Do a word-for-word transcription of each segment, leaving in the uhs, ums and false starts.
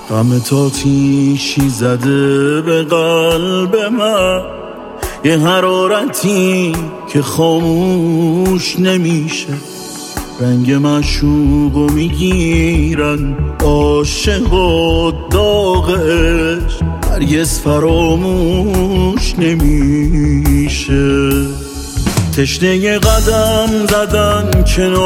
غم تاتیشی زده به قلب من، یه حرارتی که خاموش نمیشه. رنگ معشوقو میگیرن عاشق و داغ عشق، هرگز فراموش نمیشه. تشنه قدم زدن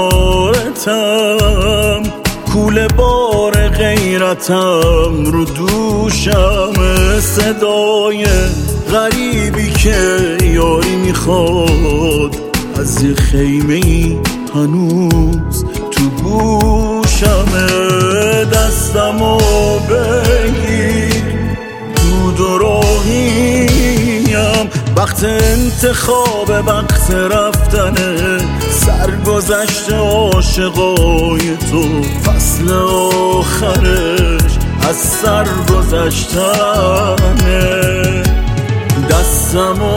کنارتم، کوله بار غیرتم رو دوشم، صدای غریبی که یاری میخواد از یه خیمه ای هنوز تو گوشمه. دستمو بگیر دود و راهیم، وقت انتخاب وقت رفتنه، سرگذشت عاشقای تو فصل آخرش از سر گذشتنه. دستمو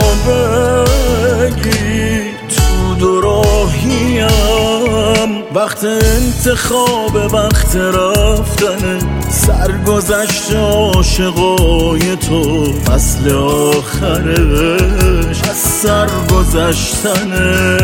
بگیر تو دو راهیم، وقت انتخاب وقت رفتنه، سرگذشت عاشقای تو فصل آخرش از سر گذشتنه.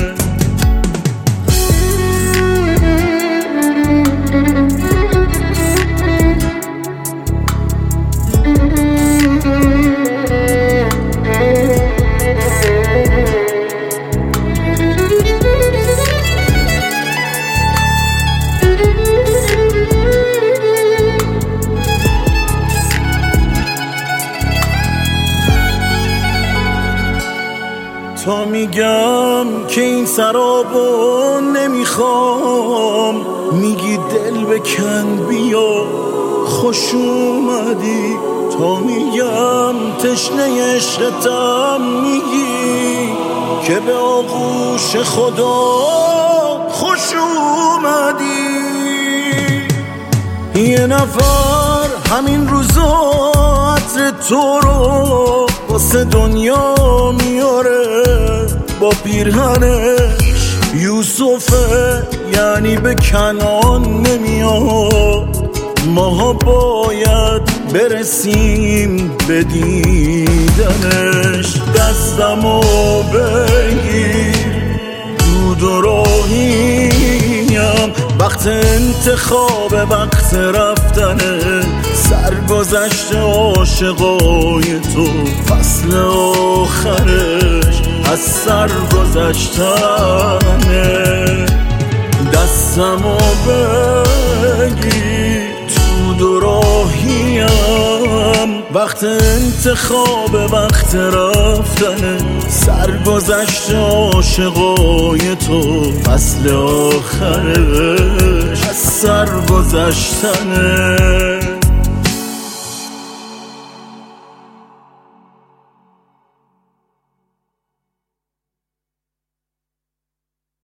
تا میگم که این سرابو نمیخوام، میگی دل بکن بیا خوش اومدی. تا میگم تشنه عشقتم، میگی که به آغوش خدا خوش اومدی. یه نفر همین روزا عطر تو رو واسه دنیا میاره، با پیرهنش یوسفه یعنی به کنعان نمیاد. ماها باید برسیم به دیدنش. دستمو بگیر دود و راهیم، وقت انتخاب وقت رفتنه، سرگذشت عاشقای تو فصل آخرش از سر گذشتنه. دستمو بگیر تو دو راهیم، وقت انتخاب وقت رفتنه، سرگذشت عاشقای تو فصل آخرش از سر گذشتنه.